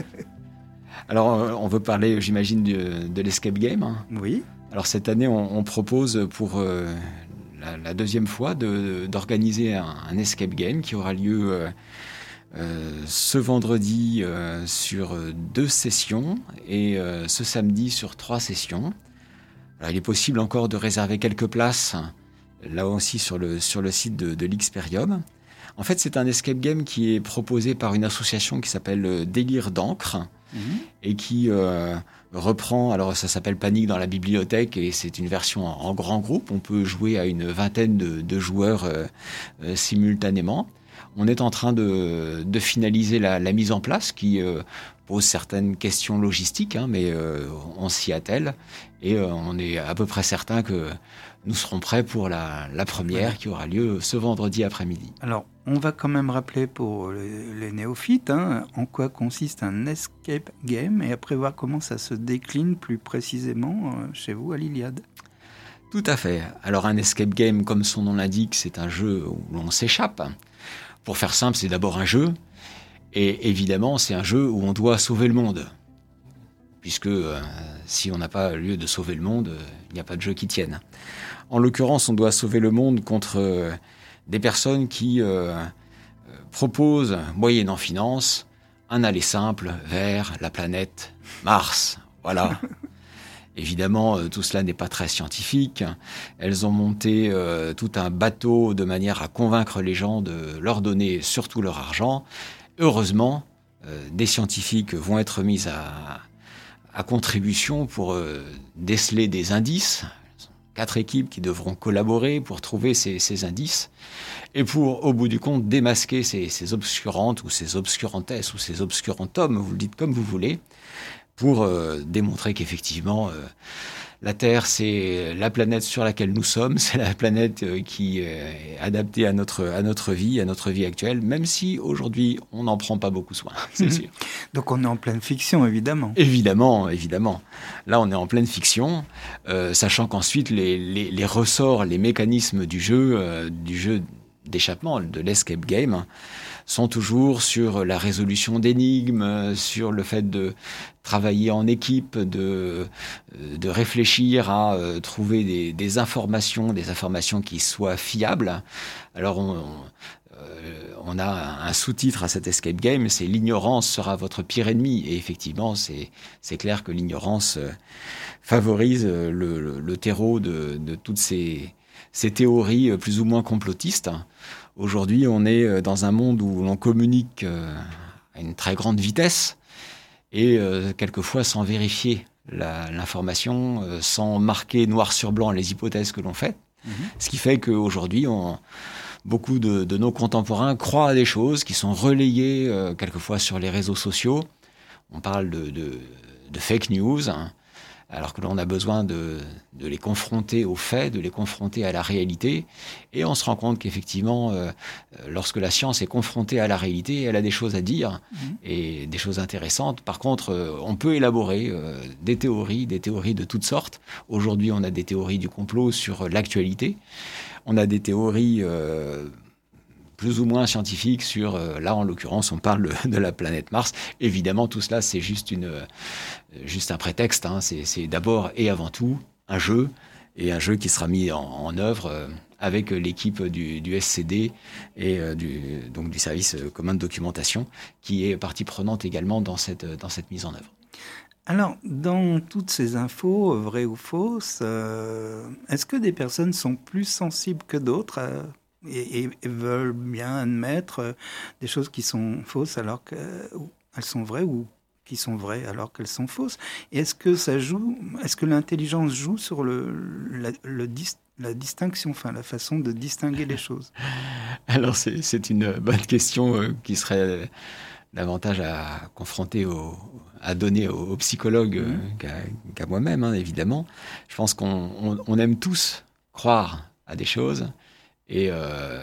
Alors, euh, on veut parler, j'imagine, de, de l'escape game. Hein. Oui. Alors cette année, on, on propose pour euh, la, la deuxième fois de, d'organiser un, un escape game qui aura lieu euh, euh, ce vendredi euh, sur deux sessions et euh, ce samedi sur trois sessions. Alors, il est possible encore de réserver quelques places, là aussi sur le, sur le site de, de l'Xperium. En fait, c'est un escape game qui est proposé par une association qui s'appelle Délire d'encre mmh. et qui... Euh, reprend, alors ça s'appelle Panique dans la bibliothèque et c'est une version en, en grand groupe. On peut jouer à une vingtaine de, de joueurs euh, euh, simultanément. On est en train de, de finaliser la, la mise en place qui euh, pose certaines questions logistiques, hein, mais euh, on s'y attelle et euh, on est à peu près certain que nous serons prêts pour la, la première ouais. qui aura lieu ce vendredi après-midi. Alors, on va quand même rappeler pour les, les néophytes hein, en quoi consiste un escape game et après voir comment ça se décline plus précisément euh, chez vous à l'Iliade. Tout à fait. Alors, un escape game, comme son nom l'indique, c'est un jeu où l'on s'échappe. Pour faire simple, c'est d'abord un jeu. Et évidemment, c'est un jeu où on doit sauver le monde. Puisque euh, si on n'a pas lieu de sauver le monde, il euh, n'y a pas de jeu qui tienne. En l'occurrence, on doit sauver le monde contre euh, des personnes qui euh, euh, propose, moyennant finance, un aller simple vers la planète Mars. Voilà. Évidemment, euh, tout cela n'est pas très scientifique. Elles ont monté euh, tout un bateau de manière à convaincre les gens de leur donner surtout leur argent. Heureusement, euh, des scientifiques vont être mis à, à contribution pour euh, déceler des indices. Quatre équipes qui devront collaborer pour trouver ces, ces indices et pour, au bout du compte, démasquer ces, ces obscurantes ou ces obscurantes ou ces obscurantums, vous le dites comme vous voulez, pour euh, démontrer qu'effectivement, euh, la Terre, c'est la planète sur laquelle nous sommes, c'est la planète euh, qui est adaptée à notre, à notre vie, à notre vie actuelle, même si aujourd'hui, on n'en prend pas beaucoup soin, c'est sûr. Donc on est en pleine fiction, évidemment. Évidemment, évidemment. Là, on est en pleine fiction, euh, sachant qu'ensuite, les, les, les ressorts, les mécanismes du jeu, euh, du jeu d'échappement, de l'escape game, sont toujours sur la résolution d'énigmes, sur le fait de travailler en équipe, de, de réfléchir à euh, trouver des, des informations, des informations qui soient fiables. Alors, on, on, euh, on a un sous-titre à cet escape game, c'est « L'ignorance sera votre pire ennemi ». Et effectivement, c'est, c'est clair que l'ignorance euh, favorise le, le, le terreau de, de toutes ces, ces théories plus ou moins complotistes. Aujourd'hui, on est dans un monde où l'on communique à une très grande vitesse et euh, quelquefois sans vérifier la, l'information, euh, sans marquer noir sur blanc les hypothèses que l'on fait. Mmh. Ce qui fait qu'aujourd'hui, on, beaucoup de, de nos contemporains croient à des choses qui sont relayées euh, quelquefois sur les réseaux sociaux. On parle de, de, de fake news, hein, alors que l'on a besoin de, de les confronter aux faits, de les confronter à la réalité. Et on se rend compte qu'effectivement, euh, lorsque la science est confrontée à la réalité, elle a des choses à dire, mmh. et des choses intéressantes. Par contre, euh, on peut élaborer euh, des théories, des théories de toutes sortes. Aujourd'hui, on a des théories du complot sur l'actualité. On a des théories euh, plus ou moins scientifiques sur, euh, là en l'occurrence, on parle de la planète Mars. Évidemment, tout cela, c'est juste, une, euh, juste un prétexte. Hein. C'est, c'est d'abord et avant tout un jeu, et un jeu qui sera mis en, en œuvre euh, avec l'équipe du, du S C D et euh, du, donc du service commun de documentation, qui est partie prenante également dans cette, dans cette mise en œuvre. Alors, dans toutes ces infos, vraies ou fausses, euh, est-ce que des personnes sont plus sensibles que d'autres euh, et, et, et veulent bien admettre euh, des choses qui sont fausses alors qu'elles sont vraies, ou qui sont vraies alors qu'elles sont fausses? Et est-ce que ça joue, est-ce que l'intelligence joue sur le, la, le dis, la distinction, enfin la façon de distinguer les choses? Alors, c'est, c'est une bonne question euh, qui serait davantage à confronter, au, à donner aux, aux psychologues mmh. euh, qu'à, qu'à moi-même, hein, évidemment. Je pense qu'on on, on aime tous croire à des choses, et euh,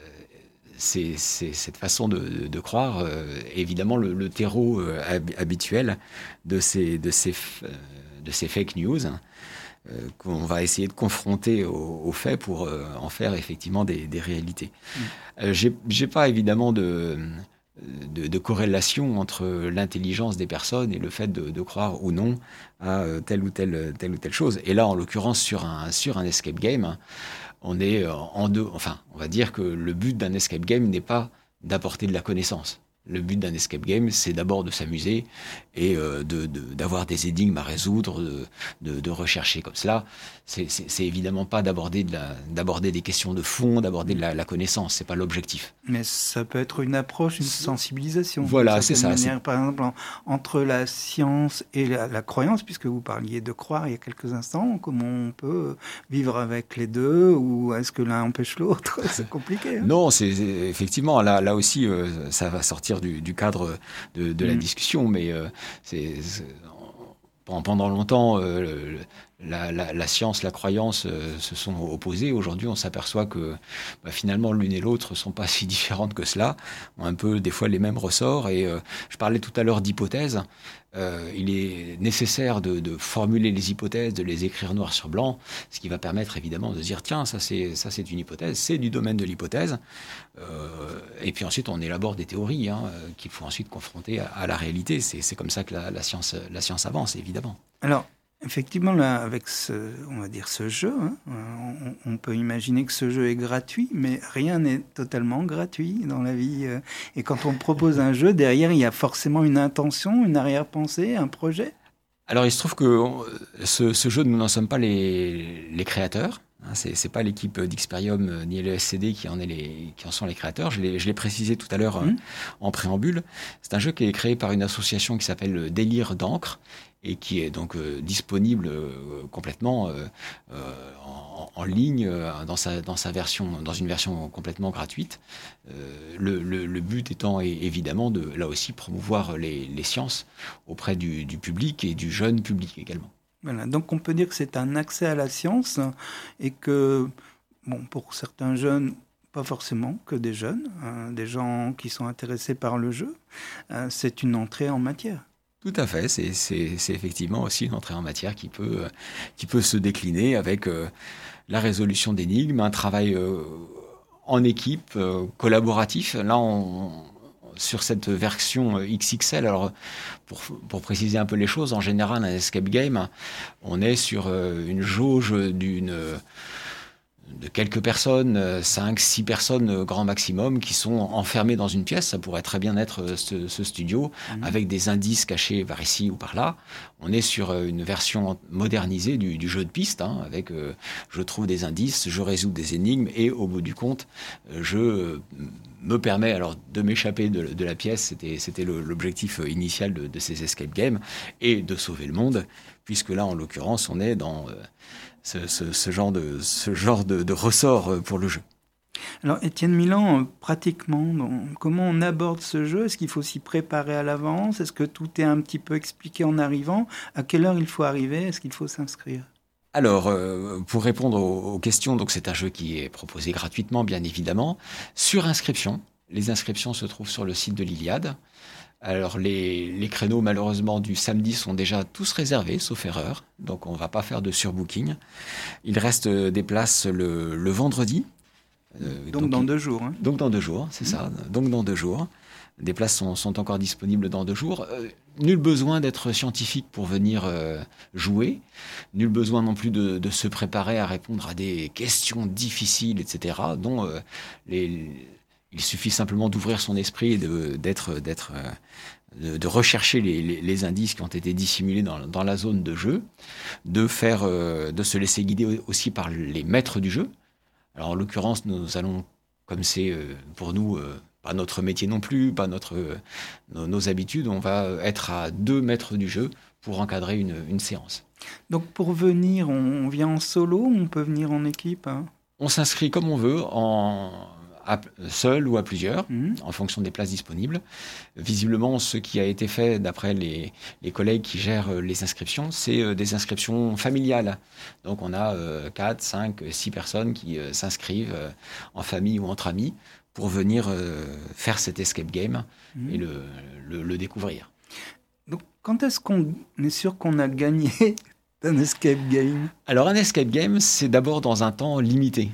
c'est, c'est cette façon de, de, de croire, euh, évidemment, le, le terreau euh, hab- habituel de ces, de, ces, euh, de ces fake news, hein, euh, qu'on va essayer de confronter aux, aux faits pour euh, en faire effectivement des, des réalités. Mmh. Euh, j'ai, j'ai pas évidemment de... De, de corrélation entre l'intelligence des personnes et le fait de, de croire ou non à telle ou telle, telle ou telle chose. Et là, en l'occurrence, sur un, sur un escape game, on est en deux. Enfin, on va dire que le but d'un escape game n'est pas d'apporter de la connaissance. Le but d'un escape game, c'est d'abord de s'amuser et euh, de, de, d'avoir des énigmes à résoudre, de, de, de rechercher comme cela. C'est, c'est, c'est évidemment pas d'aborder, de la, d'aborder des questions de fond, d'aborder de la, la connaissance. C'est pas l'objectif. Mais ça peut être une approche, une sensibilisation. Voilà, c'est ça. Manière, c'est... Par exemple, en, entre la science et la, la croyance, puisque vous parliez de croire il y a quelques instants, comment on peut vivre avec les deux, ou est-ce que l'un empêche l'autre? C'est compliqué. Hein. Non, c'est, c'est effectivement, là, là aussi, euh, ça va sortir Du, du cadre de, de la mmh. discussion, mais euh, c'est, c'est, pendant longtemps, euh, la, la, la science, la croyance euh, se sont opposées. Aujourd'hui, on s'aperçoit que bah, finalement, l'une et l'autre ne sont pas si différentes que cela, ont un peu des fois les mêmes ressorts. Et euh, je parlais tout à l'heure d'hypothèses. Euh, il est nécessaire de, de formuler les hypothèses, de les écrire noir sur blanc, ce qui va permettre évidemment de se dire tiens, ça c'est, ça c'est une hypothèse, c'est du domaine de l'hypothèse. Euh, et puis ensuite, on élabore des théories hein, qu'il faut ensuite confronter à, à la réalité. C'est, c'est comme ça que la, la, science, la science avance, évidemment. Alors, Effectivement, là, avec ce, on va dire ce jeu, hein, on, on peut imaginer que ce jeu est gratuit, mais rien n'est totalement gratuit dans la vie. Et quand on propose un jeu, derrière, il y a forcément une intention, une arrière-pensée, un projet. Alors, il se trouve que ce, ce jeu, nous n'en sommes pas les, les créateurs. Hein, c'est, c'est pas l'équipe d'Xperium ni le S C D qui en, est les, qui en sont les créateurs. Je l'ai, je l'ai précisé tout à l'heure mmh. euh, en préambule. C'est un jeu qui est créé par une association qui s'appelle Délire d'encre et qui est donc euh, disponible euh, complètement euh, euh, en, en ligne euh, dans sa dans sa version dans une version complètement gratuite. Euh, le, le, le but étant évidemment de là aussi promouvoir les, les sciences auprès du, du public et du jeune public également. Voilà, donc on peut dire que c'est un accès à la science et que, bon, pour certains jeunes, pas forcément que des jeunes, hein, des gens qui sont intéressés par le jeu, hein, c'est une entrée en matière. Tout à fait, c'est, c'est, c'est effectivement aussi une entrée en matière qui peut, qui peut se décliner avec euh, la résolution d'énigmes, un travail euh, en équipe, euh, collaboratif. Là, on... sur cette version X X L, alors pour, pour préciser un peu les choses, en général, un escape game, on est sur une jauge d'une, de quelques personnes, cinq, six personnes grand maximum, qui sont enfermées dans une pièce. Ça pourrait très bien être ce, ce studio, mmh. avec des indices cachés par ici ou par là. On est sur une version modernisée du, du jeu de piste, hein, avec euh, je trouve des indices, je résous des énigmes, et au bout du compte, je euh, me permets alors de m'échapper de, de la pièce. C'était, c'était le, l'objectif initial de, de ces escape games, et de sauver le monde, puisque là, en l'occurrence, on est dans euh, ce, ce, ce genre, de, ce genre de, de ressort pour le jeu. Alors, Étienne Milan, pratiquement, donc, comment on aborde ce jeu ? Est-ce qu'il faut s'y préparer à l'avance ? Est-ce que tout est un petit peu expliqué en arrivant ? À quelle heure il faut arriver ? Est-ce qu'il faut s'inscrire ? Alors, euh, pour répondre aux, aux questions, donc c'est un jeu qui est proposé gratuitement, bien évidemment, sur inscription. Les inscriptions se trouvent sur le site de l'Iliade. Alors, les, les créneaux, malheureusement, du samedi sont déjà tous réservés, sauf erreur. Donc, on ne va pas faire de surbooking. Il reste des places le, le vendredi. Euh, donc, donc dans deux jours. Hein. Donc dans deux jours, c'est mmh. ça. Donc dans deux jours. Des places sont, sont encore disponibles dans deux jours. Euh, nul besoin d'être scientifique pour venir euh, jouer. Nul besoin non plus de, de se préparer à répondre à des questions difficiles, et cetera. Dont euh, les, il suffit simplement d'ouvrir son esprit et de, d'être, d'être, euh, de, de rechercher les, les, les indices qui ont été dissimulés dans, dans la zone de jeu, de faire, euh, de se laisser guider aussi par les maîtres du jeu. Alors, en l'occurrence, nous allons, comme c'est euh, pour nous, euh, pas notre métier non plus, pas notre, euh, nos, nos habitudes, on va être à deux maîtres du jeu pour encadrer une, une séance. Donc, pour venir, on vient en solo ou on peut venir en équipe, hein ? On s'inscrit comme on veut, en, à, seul ou à plusieurs, mmh. en fonction des places disponibles. Visiblement, ce qui a été fait, d'après les, les collègues qui gèrent les inscriptions, c'est des inscriptions familiales. Donc, on a euh, quatre, cinq, six personnes qui euh, s'inscrivent euh, en famille ou entre amis pour venir euh, faire cet escape game mmh. et le, le, le découvrir. Donc, quand est-ce qu'on est sûr qu'on a gagné un escape game ? Alors, un escape game, c'est d'abord dans un temps limité.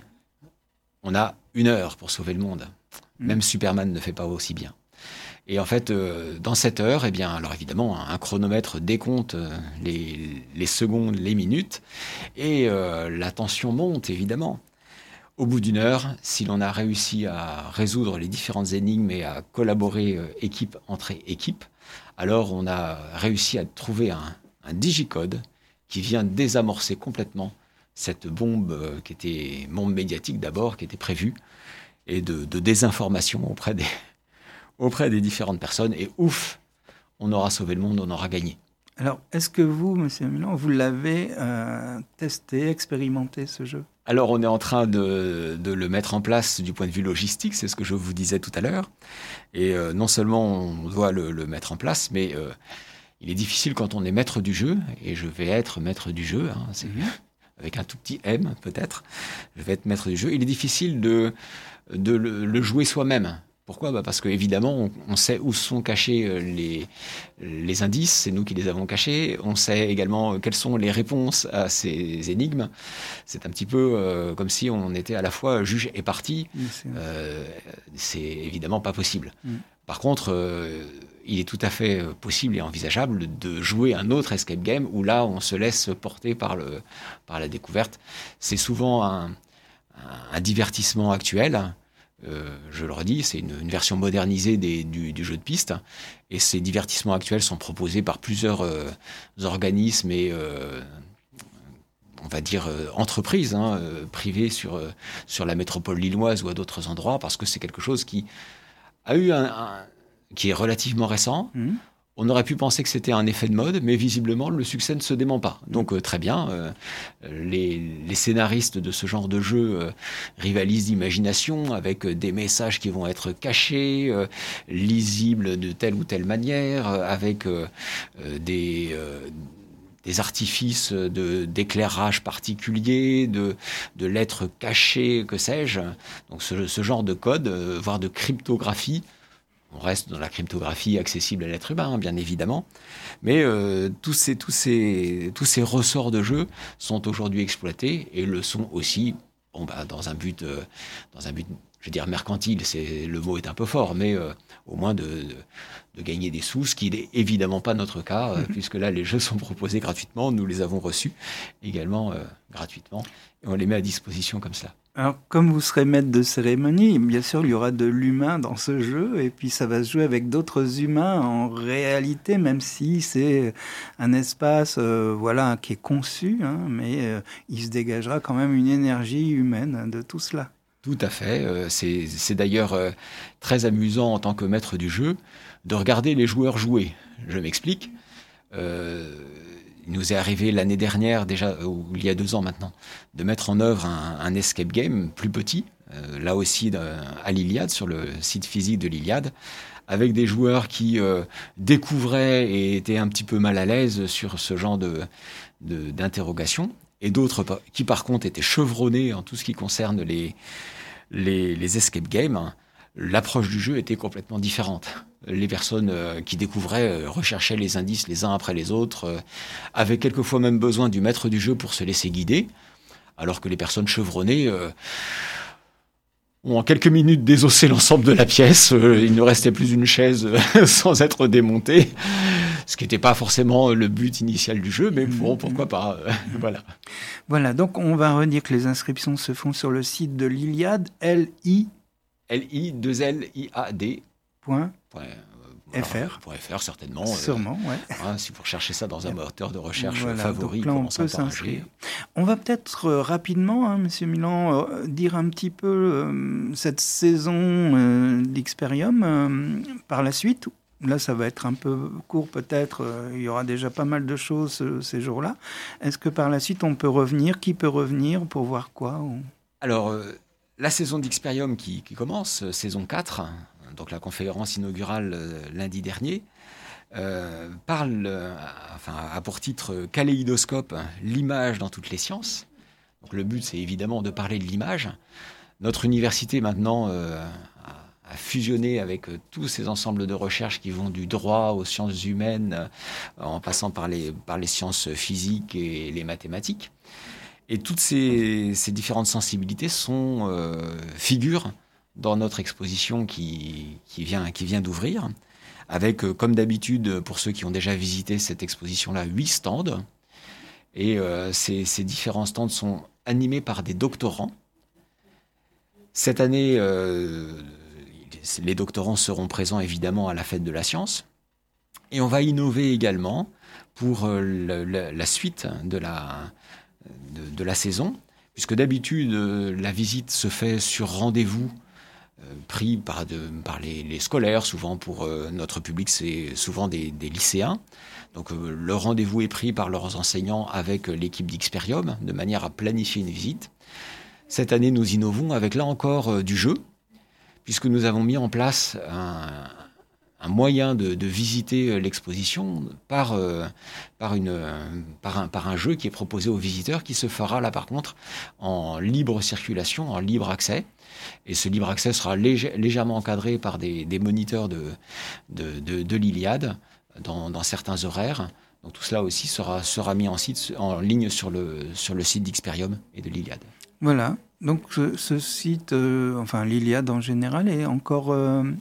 On a une heure pour sauver le monde. Mmh. Même Superman ne fait pas aussi bien. Et en fait, euh, dans cette heure, eh bien, alors évidemment, un, un chronomètre décompte euh, les, les secondes, les minutes, et euh, la tension monte, évidemment. Au bout d'une heure, si l'on a réussi à résoudre les différentes énigmes et à collaborer euh, équipe entre équipe, alors on a réussi à trouver un, un digicode qui vient désamorcer complètement cette bombe euh, qui était bombe médiatique d'abord, qui était prévue, et de, de désinformation auprès des, auprès des différentes personnes. Et ouf, on aura sauvé le monde, on aura gagné. Alors, est-ce que vous, monsieur Milan, vous l'avez euh, testé, expérimenté ce jeu ? Alors, on est en train de, de le mettre en place du point de vue logistique, c'est ce que je vous disais tout à l'heure. Et euh, non seulement on doit le, le mettre en place, mais euh, il est difficile quand on est maître du jeu, et je vais être maître du jeu, hein, c'est, mmh. avec un tout petit M peut-être, je vais être maître du jeu. Il est difficile de, de le, le jouer soi-même. Pourquoi ? Bah parce qu'évidemment, on, on sait où sont cachés les, les indices, c'est nous qui les avons cachés. On sait également quelles sont les réponses à ces énigmes. C'est un petit peu euh, comme si on était à la fois juge et partie. Oui, c'est... Euh, c'est évidemment pas possible. Mm. Par contre, euh, il est tout à fait possible et envisageable de jouer un autre escape game où là, on se laisse porter par, le, par la découverte. C'est souvent un, un, un divertissement actuel. Euh, je le redis, c'est une, une version modernisée des, du, du jeu de piste. Et ces divertissements actuels sont proposés par plusieurs euh, organismes et, euh, on va dire, euh, entreprises hein, euh, privées sur, euh, sur la métropole lilloise ou à d'autres endroits, parce que c'est quelque chose qui a eu un, un qui est relativement récent. Mmh. On aurait pu penser que c'était un effet de mode, mais visiblement, le succès ne se dément pas. Donc, euh, très bien, euh, les, les scénaristes de ce genre de jeu euh, rivalisent d'imagination avec euh, des messages qui vont être cachés, euh, lisibles de telle ou telle manière, euh, avec euh, euh, des... Euh, des artifices de, d'éclairage particuliers, de, de lettres cachées, que sais-je. Donc, ce, ce genre de code, euh, voire de cryptographie. On reste dans la cryptographie accessible à l'être humain, bien évidemment. Mais euh, tous, ces, tous, ces, tous ces ressorts de jeu sont aujourd'hui exploités et le sont aussi bon, bah, dans un but, euh, dans un but, je veux dire mercantile, c'est, le mot est un peu fort, mais euh, au moins de, de, de gagner des sous, ce qui n'est évidemment pas notre cas, euh, puisque là, les jeux sont proposés gratuitement, nous les avons reçus également euh, gratuitement, et on les met à disposition comme ça. Alors, comme vous serez maître de cérémonie, bien sûr, il y aura de l'humain dans ce jeu, et puis ça va se jouer avec d'autres humains en réalité, même si c'est un espace euh, voilà, qui est conçu, hein, mais euh, il se dégagera quand même une énergie humaine de tout cela. Tout à fait. Euh, c'est, c'est d'ailleurs euh, très amusant en tant que maître du jeu de regarder les joueurs jouer. Je m'explique. Euh, Il nous est arrivé l'année dernière, déjà, ou il y a deux ans maintenant, de mettre en œuvre un, un escape game plus petit, euh, là aussi à l'Iliade, sur le site physique de l'Iliade, avec des joueurs qui euh, découvraient et étaient un petit peu mal à l'aise sur ce genre de, de, d'interrogation, et d'autres qui, par contre, étaient chevronnés en tout ce qui concerne les, les, les escape games. L'approche du jeu était complètement différente. Les personnes euh, qui découvraient euh, recherchaient les indices les uns après les autres, euh, avaient quelquefois même besoin du maître du jeu pour se laisser guider, alors que les personnes chevronnées euh, ont en quelques minutes désossé l'ensemble de la pièce. Euh, il ne restait plus une chaise euh, sans être démontée, ce qui n'était pas forcément le but initial du jeu, mais bon, pourquoi pas. euh, voilà. Voilà, donc on va redire que les inscriptions se font sur le site de l'Iliade, L I L I deux L I A D Point. Point, euh, F R. Point F R, certainement. Sûrement, euh, ouais. Hein, si vous recherchez ça dans un moteur de recherche voilà, favori, donc là, on peut s'inscrire. On va peut-être euh, rapidement, hein, Monsieur Milan, euh, dire un petit peu euh, cette saison euh, d'Xperium euh, par la suite. Là, ça va être un peu court peut-être. Euh, il y aura déjà pas mal de choses euh, ces jours-là. Est-ce que par la suite, on peut revenir? Qui peut revenir pour voir quoi ou... Alors, euh, la saison d'Xperium qui, qui commence, euh, saison quatre, donc la conférence inaugurale euh, lundi dernier, euh, parle, euh, enfin, a pour titre Kaléidoscope, l'image dans toutes les sciences. Donc, le but, c'est évidemment de parler de l'image. Notre université, maintenant, euh, a, a fusionné avec euh, tous ces ensembles de recherche qui vont du droit aux sciences humaines, euh, en passant par les, par les sciences physiques et les mathématiques. Et toutes ces, ces différentes sensibilités sont euh, figurent dans notre exposition qui, qui vient, qui vient d'ouvrir, avec, euh, comme d'habitude, pour ceux qui ont déjà visité cette exposition-là, huit stands. Et euh, ces, ces différents stands sont animés par des doctorants. Cette année, euh, les doctorants seront présents évidemment à la Fête de la Science. Et on va innover également pour euh, le, le, la suite de la... De, de la saison, puisque d'habitude, euh, la visite se fait sur rendez-vous euh, pris par, de, par les, les scolaires. Souvent, pour euh, notre public, c'est souvent des, des lycéens. Donc, euh, le rendez-vous est pris par leurs enseignants avec l'équipe d'Xperium, de manière à planifier une visite. Cette année, nous innovons avec, là encore, euh, du jeu, puisque nous avons mis en place un... un moyen de, de visiter l'exposition par, euh, par, une, par, un, par un jeu qui est proposé aux visiteurs, qui se fera là par contre en libre circulation, en libre accès. Et ce libre accès sera lég- légèrement encadré par des, des moniteurs de, de, de, de l'Iliade dans, dans certains horaires. Donc tout cela aussi sera, sera mis en, site, en ligne sur le, sur le site d'Xperium et de l'Iliade. Voilà, donc ce, ce site, euh, enfin l'Iliade en général, est encore... Euh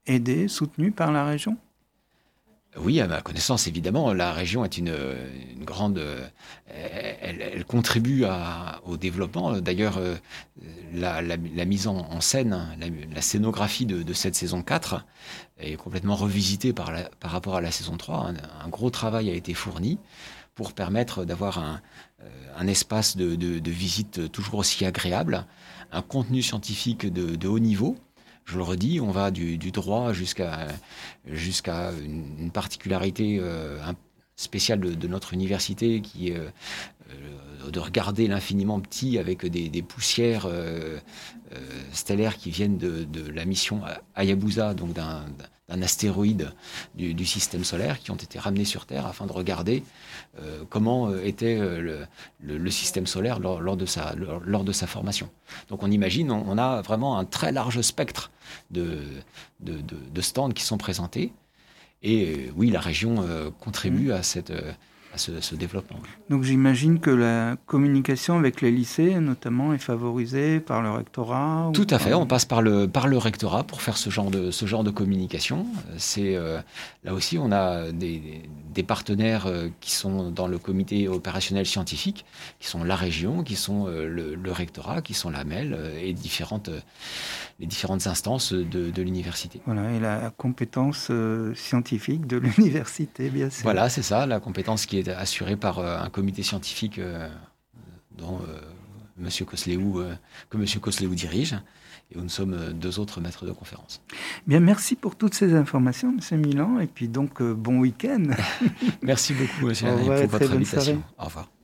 aidé, soutenu par la région ? Oui, à ma connaissance, évidemment, la région est une, une grande... Elle, elle contribue à, au développement. D'ailleurs, la, la, la mise en, en scène, la, la scénographie de, de cette saison quatre est complètement revisitée par, la, par rapport à la saison trois. Un, un gros travail a été fourni pour permettre d'avoir un, un espace de, de, de visite toujours aussi agréable, un contenu scientifique de, de haut niveau. Je le redis, on va du, du droit jusqu'à jusqu'à une, une particularité euh, spéciale de, de notre université qui est euh, de regarder l'infiniment petit avec des, des poussières euh, euh, stellaires qui viennent de, de la mission Hayabusa, donc d'un, d'un astéroïde du, du système solaire, qui ont été ramenés sur Terre afin de regarder euh, comment était le, le, le système solaire lors, lors, de sa, lors, lors de sa formation. Donc on imagine, on, on a vraiment un très large spectre de, de, de, de stands qui sont présentés. Et euh, oui, la région euh, contribue mmh. à, cette, euh, à ce, ce développement. Donc j'imagine que la communication avec les lycées, notamment, est favorisée par le rectorat. Tout à par... fait, on passe par le, par le rectorat pour faire ce genre de, ce genre de communication. C'est, euh, là aussi, on a des, des partenaires euh, qui sont dans le comité opérationnel scientifique, qui sont la région, qui sont euh, le, le rectorat, qui sont l'A M E L euh, et différentes, euh, les différentes instances de, de l'université. Voilà, et la compétence euh, scientifique de l'université, bien sûr. Voilà, c'est ça, la compétence qui est assurée par euh, un comité scientifique euh, dont euh, Monsieur Cosléou, euh, que M. Cosléou dirige, et où nous sommes euh, deux autres maîtres de conférence. Bien, merci pour toutes ces informations, M. Milan, et puis donc euh, bon week-end. Merci beaucoup, M. Lanay, pour votre invitation. Au revoir.